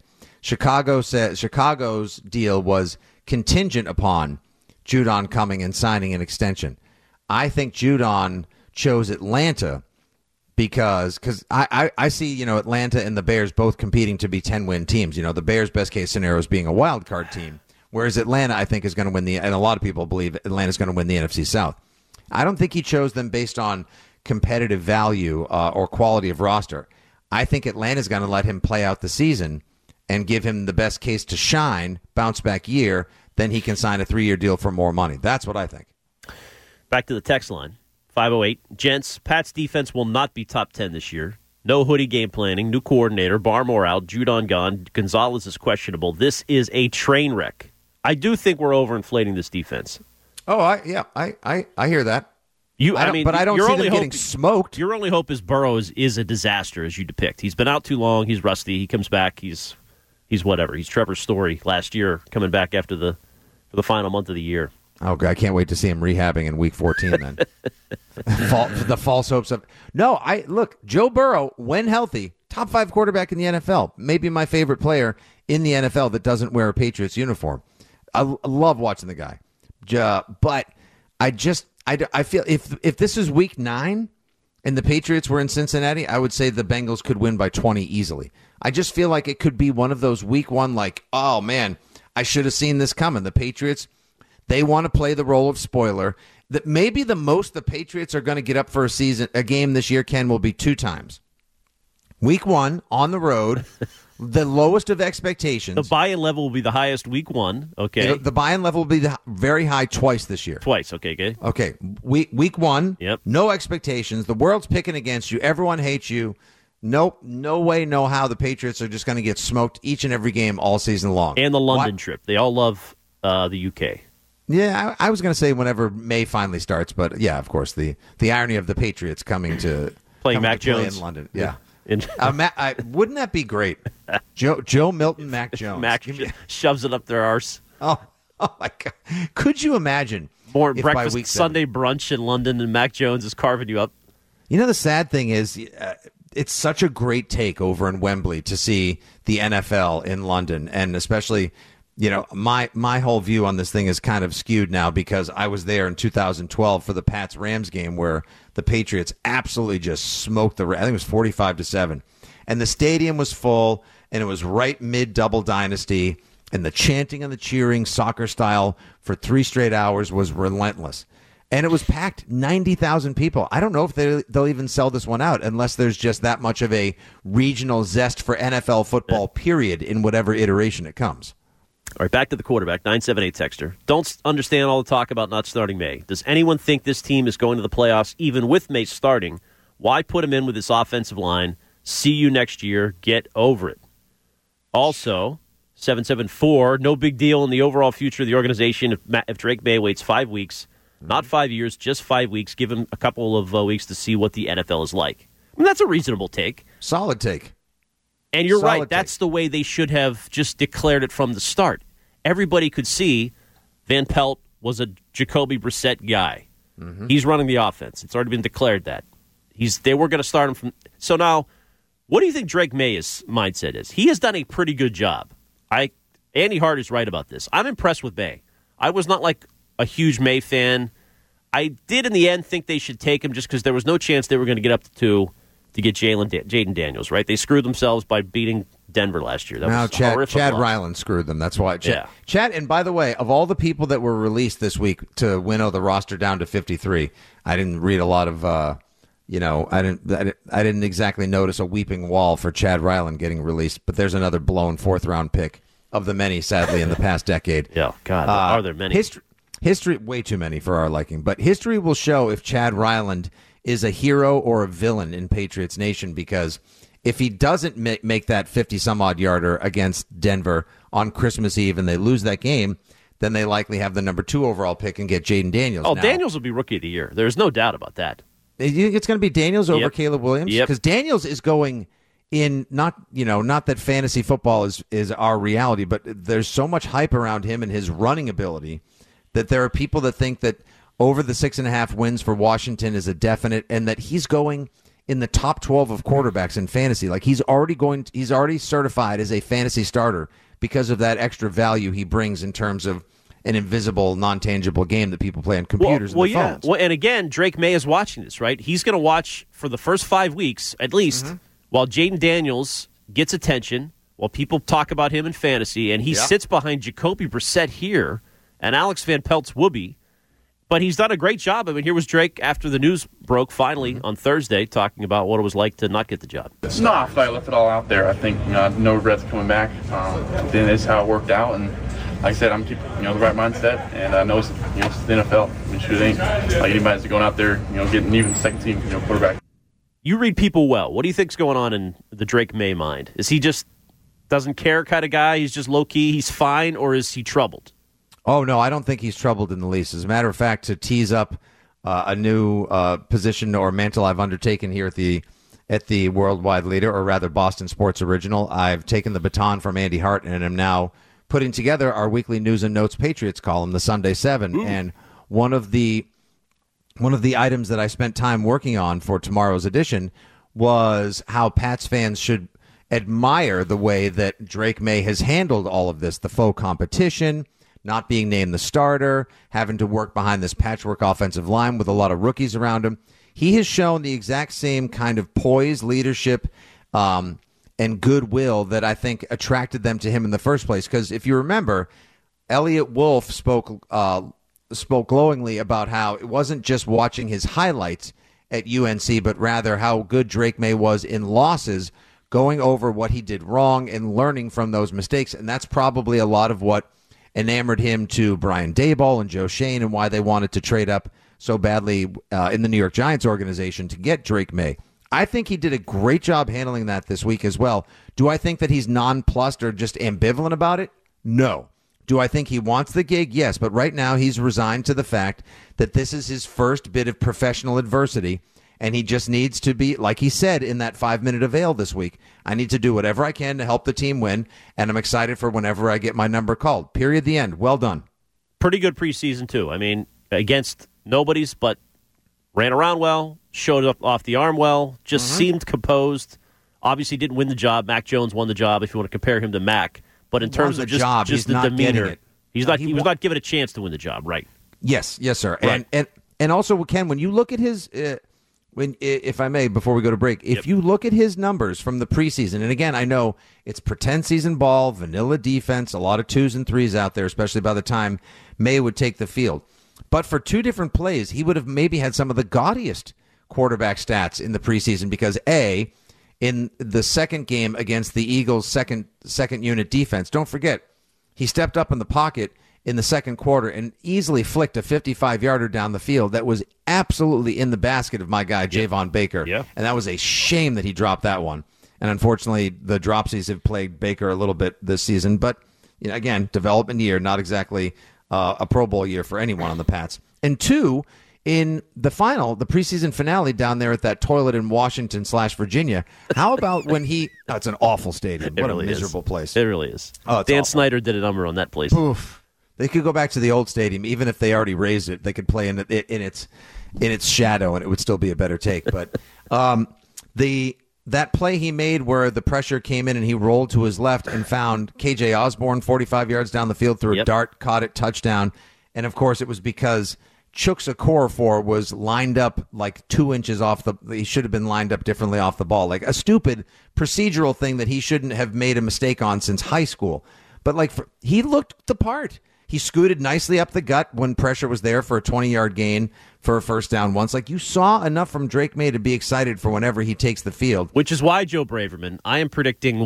Chicago's deal was contingent upon Judon coming and signing an extension. I think Judon chose Atlanta because I see, Atlanta and the Bears both competing to be 10-win teams. The Bears' best-case scenario is being a wild card team, whereas Atlanta, I think, is going to win and a lot of people believe Atlanta's going to win the NFC South. I don't think he chose them based on competitive value or quality of roster. I think Atlanta's going to let him play out the season and give him the best case to shine, bounce-back year, then he can sign a 3-year deal for more money. That's what I think. Back to the text line, 508. Gents, Pats defense will not be top 10 this year. No Hoodie game planning, new coordinator, Barmore out, Judon gone, Gonzalez is questionable. This is a train wreck. I do think we're overinflating this defense. Oh, I hear that. But I don't see them getting smoked. Your only hope is Burrows is a disaster, as you depict. He's been out too long. He's rusty. He comes back. He's whatever. He's Trevor Story last year, coming back after the final month of the year. Oh, God, I can't wait to see him rehabbing in Week 14. Then the false hopes of look. Joe Burrow, when healthy, top 5 quarterback in the NFL. Maybe my favorite player in the NFL that doesn't wear a Patriots uniform. I love watching the guy, but I feel if this is Week 9 and the Patriots were in Cincinnati, I would say the Bengals could win by 20 easily. I just feel like it could be one of those Week 1, like, oh man, I should have seen this coming. The Patriots, they want to play the role of spoiler. That maybe the most the Patriots are going to get up for a game this year, Ken, will be 2 times. Week 1 on the road. The lowest of expectations. The buy-in level will be the highest Week 1. Okay. The buy-in level will be very high twice this year. Twice. Okay. Good. Okay. Week 1. Yep. No expectations. The world's picking against you. Everyone hates you. Nope. No way, no how. The Patriots are just going to get smoked each and every game all season long. And the London trip. They all love the UK. Yeah, I was going to say whenever May finally starts, but yeah, of course, the irony of the Patriots coming to playing Mac Jones in London. Yeah. Wouldn't that be great? Joe Milton, Mac Jones. Mac shoves it up their arse. Oh my God! Could you imagine more breakfast Sunday brunch in London and Mac Jones is carving you up? The sad thing is, it's such a great take over in Wembley to see the NFL in London, and especially, my whole view on this thing is kind of skewed now because I was there in 2012 for the Pats-Rams game where the Patriots absolutely just smoked I think it was 45-7. And the stadium was full, and it was right mid-double dynasty, and the chanting and the cheering, soccer style, for 3 straight hours was relentless. And it was packed, 90,000 people. I don't know if they'll even sell this one out unless there's just that much of a regional zest for NFL football, period, in whatever iteration it comes. All right, back to the quarterback, 978 texter. Don't understand all the talk about not starting May. Does anyone think this team is going to the playoffs even with May starting, Why put him in with this offensive line? See you next year. Get over it. Also, 774, no big deal in the overall future of the organization if Drake Maye waits 5 weeks. Not 5 years, just 5 weeks. Give him a couple of weeks to see what the NFL is like. I mean, that's a reasonable take. Solid take. And you're Solid right. That's the way they should have just declared it from the start. Everybody could see Van Pelt was a Jacoby Brissett guy. Mm-hmm. He's running the offense. It's already been declared that. They were going to start him from. So now, what do you think Drake Maye's mindset is? He has done a pretty good job. Andy Hart is right about this. I'm impressed with Maye. I was not like a huge Maye fan. I did in the end think they should take him just because there was no chance they were going to get up to 2 to get Jaden Daniels, right? They screwed themselves by beating Denver last year. That was Chad Ryland screwed them. That's why. Chad, and by the way, of all the people that were released this week to winnow the roster down to 53, I didn't read a lot of, I didn't exactly notice a weeping wall for Chad Ryland getting released, but there's another blown 4th-round pick of the many, sadly, in the past decade. Yeah, God, are there many? History, way too many for our liking, but history will show if Chad Ryland is a hero or a villain in Patriots Nation, because if he doesn't make that 50-some-odd yarder against Denver on Christmas Eve and they lose that game, then they likely have the number 2 overall pick and get Jaden Daniels. Oh, Daniels will be Rookie of the Year. There's no doubt about that. You think it's going to be Daniels over Caleb Williams? Yep. Because Daniels is going in, not that fantasy football is our reality, but there's so much hype around him and his running ability that there are people that think that over the 6.5 wins for Washington is a definite, and that he's going in the top 12 of quarterbacks in fantasy. Like he's already certified as a fantasy starter because of that extra value he brings in terms of an invisible, non-tangible game that people play on computers and phones. Well, and again, Drake Maye is watching this, right? He's going to watch for the first 5 weeks, at least, while Jaden Daniels gets attention, while people talk about him in fantasy, and he sits behind Jacoby Brissett here and Alex Van Pelt's whoopee. But he's done a great job. I mean, here was Drake after the news broke finally on Thursday talking about what it was like to not get the job. No, I feel like I left it all out there. I think no regrets coming back. Then it's how it worked out. And like I said, I'm keeping the right mindset. And I know it's it's the NFL. I mean, shoot, it ain't like anybody's going out there getting even second team quarterback. You read people well. What do you think's going on in the Drake Maye mind? Is he just doesn't care kind of guy? He's just low key. He's fine, or is he troubled? Oh, no, I don't think he's troubled in the least. As a matter of fact, to tease up a new position or mantle I've undertaken here at the Worldwide Leader, or rather Boston Sports Original, I've taken the baton from Andy Hart and am now putting together our weekly News and Notes Patriots column, the Sunday 7. Ooh. And one of the items that I spent time working on for tomorrow's edition was how Pats fans should admire the way that Drake Maye has handled all of this, the faux competition, not being named the starter, having to work behind this patchwork offensive line with a lot of rookies around him. He has shown the exact same kind of poise, leadership, and goodwill that I think attracted them to him in the first place. Because if you remember, Elliot Wolf spoke glowingly about how it wasn't just watching his highlights at UNC, but rather how good Drake Maye was in losses, going over what he did wrong and learning from those mistakes. And that's probably a lot of what enamored him to Brian Daboll and Joe Schoen, and why they wanted to trade up so badly in the New York Giants organization to get Drake Maye. I think he did a great job handling that this week as well. Do I think that he's nonplussed or just ambivalent about it? No. Do I think he wants the gig? Yes, but right now he's resigned to the fact that this is his first bit of professional adversity, and he just needs to be, like he said in that 5-minute avail this week, I need to do whatever I can to help the team win, and I'm excited for whenever I get my number called. Period. The end. Well done. Pretty good preseason, too. I mean, against nobodies, but ran around well, showed up off the arm well, just seemed composed. Obviously didn't win the job. Mac Jones won the job, if you want to compare him to Mac. But in terms of just the demeanor, he was not given a chance to win the job, right? Yes, sir. Right. And also, Ken, when you look at his... if I may, before we go to break, if you look at his numbers from the preseason, and again, I know it's pretend season ball, vanilla defense, a lot of 2s and 3s out there, especially by the time Maye would take the field. But for 2 different plays, he would have maybe had some of the gaudiest quarterback stats in the preseason because, A, in the second game against the Eagles' second unit defense, don't forget, he stepped up in the pocket in the second quarter and easily flicked a 55-yarder down the field that was absolutely in the basket of my guy, Javon Baker. Yeah. And that was a shame that he dropped that one. And unfortunately, the dropsies have plagued Baker a little bit this season. But, again, development year, not exactly a Pro Bowl year for anyone on the Pats. And 2, in the preseason finale down there at that toilet in Washington/Virginia, how about when it's an awful stadium. What a miserable place. It really is. Oh, Dan awful. Snyder did a number on that place. Oof. They could go back to the old stadium, even if they already raised it. They could play in its shadow, and it would still be a better take. But that play he made where the pressure came in and he rolled to his left and found K.J. Osborne 45 yards down the field through a dart, caught it, touchdown. And, of course, it was because Chuks Okorafor was lined up like 2 inches off he should have been lined up differently off the ball. Like a stupid procedural thing that he shouldn't have made a mistake on since high school. But, he looked the part. He scooted nicely up the gut when pressure was there for a 20-yard gain for a first down once. You saw enough from Drake May to be excited for whenever he takes the field. Which is why, Joe Braverman, I am predicting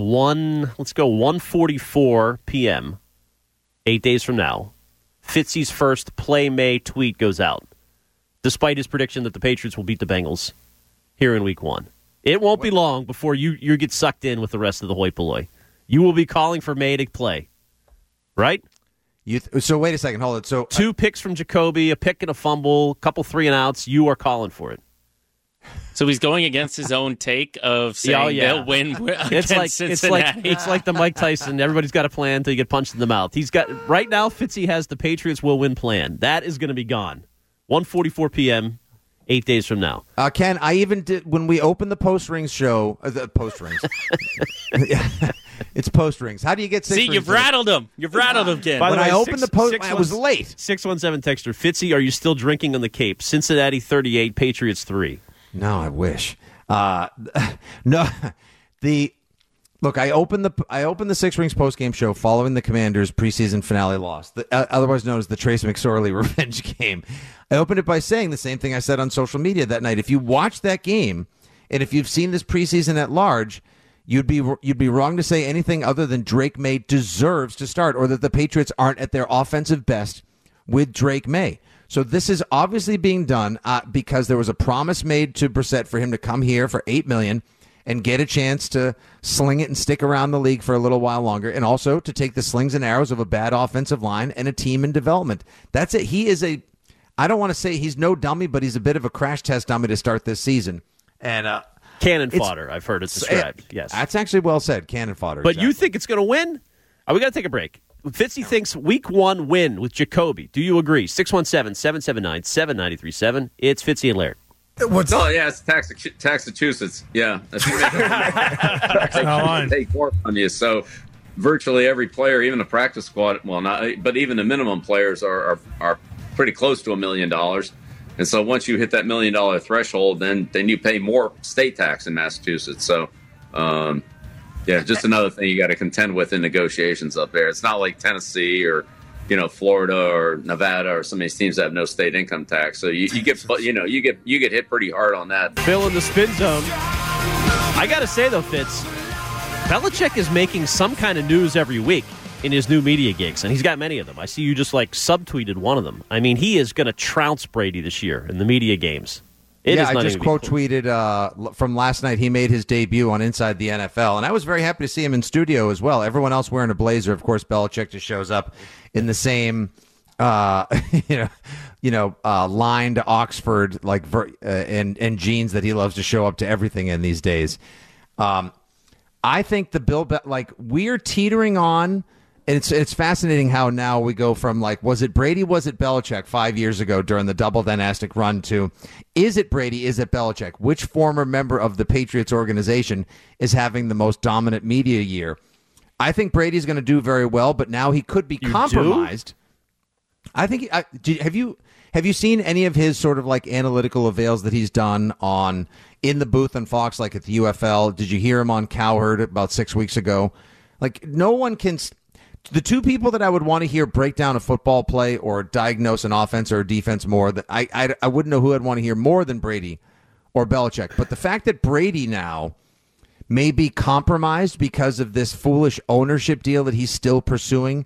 1:44 p.m., 8 days from now, Fitzy's first Play May tweet goes out, despite his prediction that the Patriots will beat the Bengals here in Week 1. It won't be long before you get sucked in with the rest of the hoi polloi. You will be calling for May to play, right? So wait a second, hold it. So 2 picks from Jacoby, a pick and a fumble, a couple 3-and-outs. You are calling for it. So he's going against his own take of saying they'll win against Cincinnati. It's like the Mike Tyson. Everybody's got a plan until you get punched in the mouth. He's got right now. Fitzy has the Patriots will win plan. That is going to be gone. 1:44 p.m. 8 days from now. Ken, I even did when we opened the Post Rings show. The Post Rings. It's Post Rings. How do you get 6 rings? See, you've rattled him. You've rattled him, Ken. By the way, I opened the Post. I was late. 617 texter. Fitzy, are you still drinking on the Cape? Cincinnati 38, Patriots 3. No, I wish. No, look. I opened the 6 Rings postgame show following the Commanders' preseason finale loss, otherwise known as the Trace McSorley revenge game. I opened it by saying the same thing I said on social media that night. If you watch that game, and if you've seen this preseason at large, you'd be wrong to say anything other than Drake May deserves to start, or that the Patriots aren't at their offensive best with Drake May. So this is obviously being done because there was a promise made to Brissett for him to come here for $8 million and get a chance to sling it and stick around the league for a little while longer, and also to take the slings and arrows of a bad offensive line and a team in development. That's it. He is I don't want to say he's no dummy, but he's a bit of a crash test dummy to start this season. And cannon fodder, I've heard it's described. Yes, that's actually well said. Cannon fodder. But exactly. You think it's going to win? We got to take a break. Fitzy thinks Week 1 win with Jacoby. Do you agree? 617-779-7937. It's Fitzy and Laird. It's Massachusetts. Yeah, take more from you. So virtually every player, even the practice squad, but even the minimum players are pretty close to $1 million. And so once you hit that $1 million threshold, then you pay more state tax in Massachusetts. So. Just another thing you got to contend with in negotiations up there. It's not like Tennessee or, Florida or Nevada or some of these teams that have no state income tax. So you get hit pretty hard on that. Phil in the spin zone. I got to say though, Fitz, Belichick is making some kind of news every week in his new media gigs, and he's got many of them. I see you just subtweeted one of them. I mean, he is going to trounce Brady this year in the media games. I just quote tweeted from last night. He made his debut on Inside the NFL, and I was very happy to see him in studio as well. Everyone else wearing a blazer. Of course, Belichick just shows up in the same, lined Oxford and jeans that he loves to show up to everything in these days. I think we're teetering on. And it's fascinating how now we go from was it Brady, was it Belichick 5 years ago during the double dynastic run to is it Brady, is it Belichick? Which former member of the Patriots organization is having the most dominant media year? I think Brady's going to do very well, but now he could be compromised. I think have you seen any of his sort of analytical avails that he's done on in the booth on Fox, at the UFL? Did you hear him on Cowherd about 6 weeks ago? No one can. The two people that I would want to hear break down a football play or diagnose an offense or a defense more, that I wouldn't know who I'd want to hear more than Brady or Belichick. But the fact that Brady now may be compromised because of this foolish ownership deal that he's still pursuing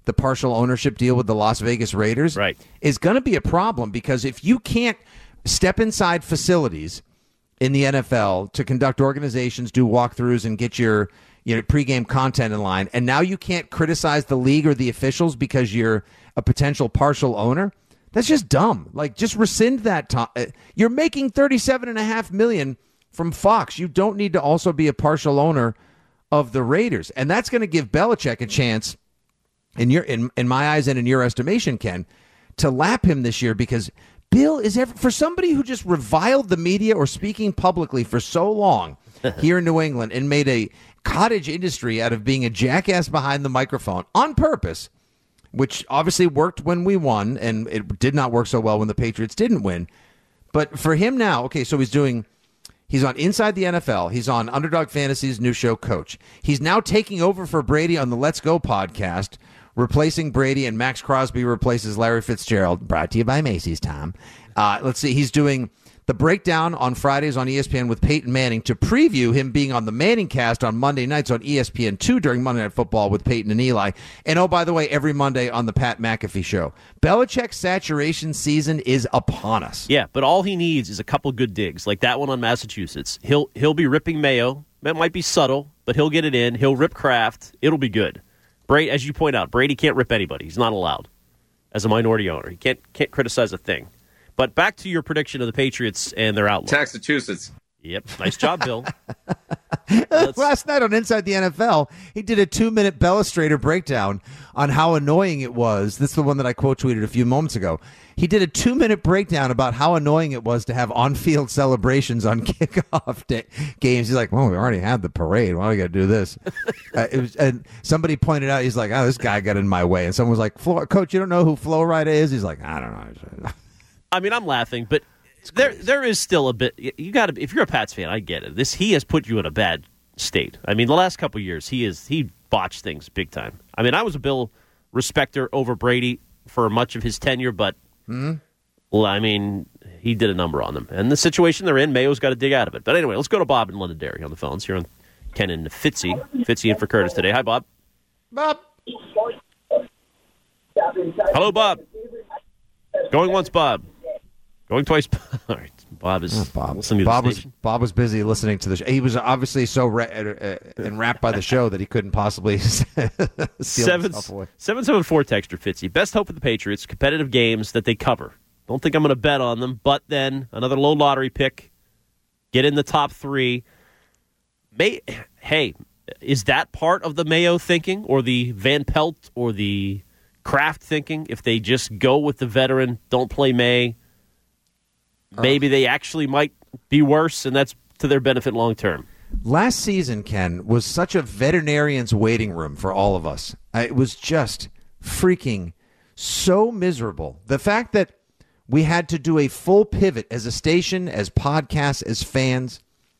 the partial ownership deal with the Las Vegas Raiders, right, is going to be a problem, because if you can't step inside facilities in the NFL to conduct organizations, do walkthroughs, and get your pregame content in line, and now you can't criticize the league or the officials because you're a potential partial owner, that's just dumb. Like, just rescind that. You're making $37.5 million from Fox. You don't need to also be a partial owner of the Raiders, and that's going to give Belichick a chance, in my eyes and in your estimation, Ken, to lap him this year, because Bill is for somebody who just reviled the media or speaking publicly for so long here in New England and made a cottage industry out of being a jackass behind the microphone on purpose, which obviously worked when we won, and it did not work so well when the Patriots didn't win. But for him now, okay, so he's on Inside the NFL. He's on Underdog Fantasy's new show, Coach. He's now taking over for Brady on the Let's Go podcast, replacing Brady, and Max Crosby replaces Larry Fitzgerald. Brought to you by Macy's, Tom. Let's see. He's doing the breakdown on Fridays on ESPN with Peyton Manning to preview him being on the Manning cast on Monday nights on ESPN2 during Monday Night Football with Peyton and Eli. And, oh, by the way, every Monday on the Pat McAfee Show. Belichick's saturation season is upon us. Yeah, but all he needs is a couple good digs, like that one on Massachusetts. He'll be ripping Mayo. That might be subtle, but he'll get it in. He'll rip Kraft. It'll be good. Brady, as you point out, Brady can't rip anybody. He's not allowed as a minority owner. He can't criticize a thing. But back to your prediction of the Patriots and their outlook. Massachusetts. Yep. Nice job, Bill. Last night on Inside the NFL, he did a 2-minute Bellastrator breakdown on how annoying it was. This is the one that I quote tweeted a few moments ago. He did a 2-minute breakdown about how annoying it was to have on-field celebrations on kickoff games. He's like, well, we already had the parade. Why do we got to do this? And somebody pointed out, he's like, oh, this guy got in my way. And someone was like, Coach, you don't know who Flo Rida is? He's like, I don't know. I mean, I'm laughing, but there is still a bit. You got to. If you're a Pats fan, I get it. He has put you in a bad state. I mean, the last couple of years, he botched things big time. I mean, I was a Bill respecter over Brady for much of his tenure, but well, I mean, he did a number on them. And the situation they're in, Mayo's got to dig out of it. But anyway, let's go to Bob in Londonderry on the phones here on Ken and Fitzy. Fitzy in for Curtis today. Hi, Bob. Bob. Hello, Bob. Going once, Bob. Going twice. All right. Bob is listening to the station. Bob was busy listening to the show. He was obviously so enwrapped by the show that he couldn't possibly steal himself away. 774 texter Fitzy. Best hope for the Patriots, competitive games that they cover. Don't think I'm going to bet on them, but then another low lottery pick, get in the top 3. Hey, is that part of the Mayo thinking or the Van Pelt or the Kraft thinking? If they just go with the veteran, don't play May, maybe they actually might be worse, and that's to their benefit long term. Last season, Ken, was such a veterinarian's waiting room for all of us. It was just freaking so miserable. The fact that we had to do a full pivot as a station, as podcasts, as fans,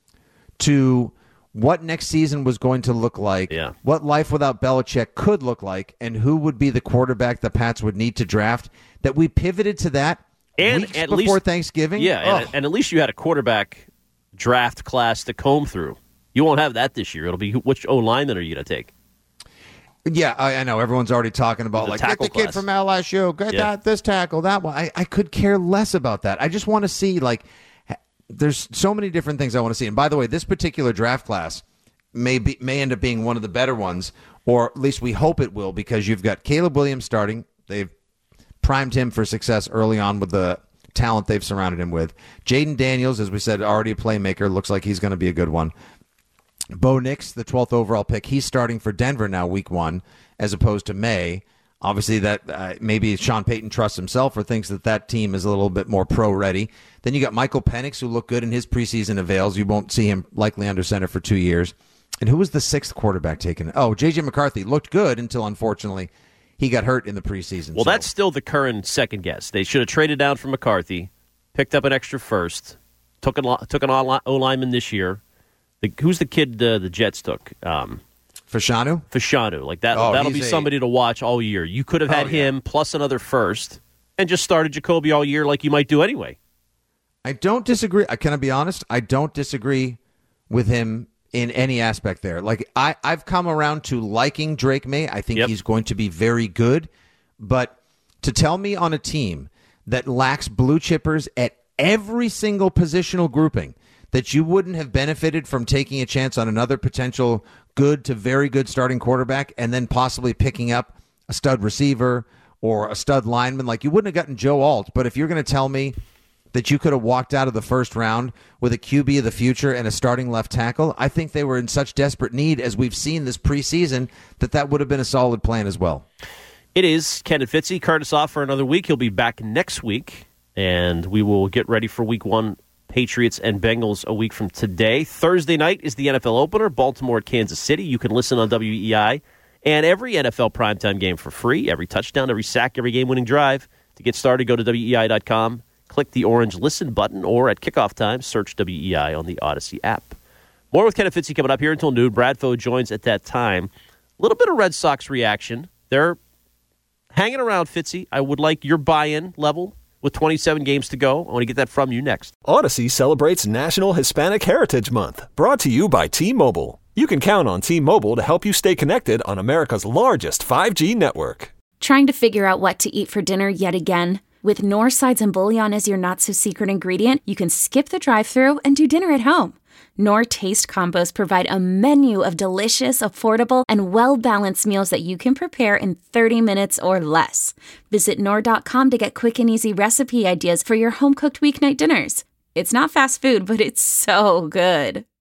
to what next season was going to look like, what life without Belichick could look like, and who would be the quarterback the Pats would need to draft, that we pivoted to that and weeks at before least, Thanksgiving. Yeah, and at least you had a quarterback draft class to comb through. You won't have that this year. It'll be which O-lineman are you going to take? Yeah, I know. Everyone's already talking about, like, get the kid from LSU, get this tackle, that one. I could care less about that. I just want to see, like, there's so many different things I want to see. And by the way, this particular draft class may end up being one of the better ones, or at least we hope it will, because you've got Caleb Williams starting. They've primed him for success early on with the talent they've surrounded him with. Jaden Daniels, as we said, already a playmaker. Looks like he's going to be a good one. Bo Nix, the 12th overall pick, he's starting for Denver now week 1 as opposed to May. Obviously, that maybe Sean Payton trusts himself or thinks that team is a little bit more pro-ready. Then you got Michael Penix, who looked good in his preseason avails. You won't see him likely under center for 2 years. And who was the 6th quarterback taken? Oh, J.J. McCarthy looked good until, unfortunately, he got hurt in the preseason. Well, that's still the current second guess. They should have traded down from McCarthy, picked up an extra first, took an O-lineman this year. Who's the kid the Jets took? Fashanu? Like that. That'll be somebody to watch all year. You could have had him plus another first and just started Jacoby all year like you might do anyway. I don't disagree. Can I be honest? I don't disagree with him in any aspect there. Like I've come around to liking Drake May. I think he's going to be very good. But to tell me on a team that lacks blue chippers at every single positional grouping that you wouldn't have benefited from taking a chance on another potential good to very good starting quarterback and then possibly picking up a stud receiver or a stud lineman, like you wouldn't have gotten Joe Alt. But if you're going to tell me that you could have walked out of the first round with a QB of the future and a starting left tackle, I think they were in such desperate need, as we've seen this preseason, that would have been a solid plan as well. It is. Ken and Fitzy, Curtis off for another week. He'll be back next week, and we will get ready for Week 1, Patriots and Bengals a week from today. Thursday night is the NFL opener, Baltimore at Kansas City. You can listen on WEEI and every NFL primetime game for free, every touchdown, every sack, every game-winning drive. To get started, go to WEEI.com. Click the orange listen button, or at kickoff time, search WEI on the Odyssey app. More with Ken and Fitzy coming up here until noon. Bradfo joins at that time. A little bit of Red Sox reaction. They're hanging around, Fitzy. I would like your buy-in level with 27 games to go. I want to get that from you next. Odyssey celebrates National Hispanic Heritage Month, brought to you by T-Mobile. You can count on T-Mobile to help you stay connected on America's largest 5G network. Trying to figure out what to eat for dinner yet again? With Knorr sides and bouillon as your not-so-secret ingredient, you can skip the drive-thru and do dinner at home. Knorr Taste Combos provide a menu of delicious, affordable, and well-balanced meals that you can prepare in 30 minutes or less. Visit Knorr.com to get quick and easy recipe ideas for your home-cooked weeknight dinners. It's not fast food, but it's so good.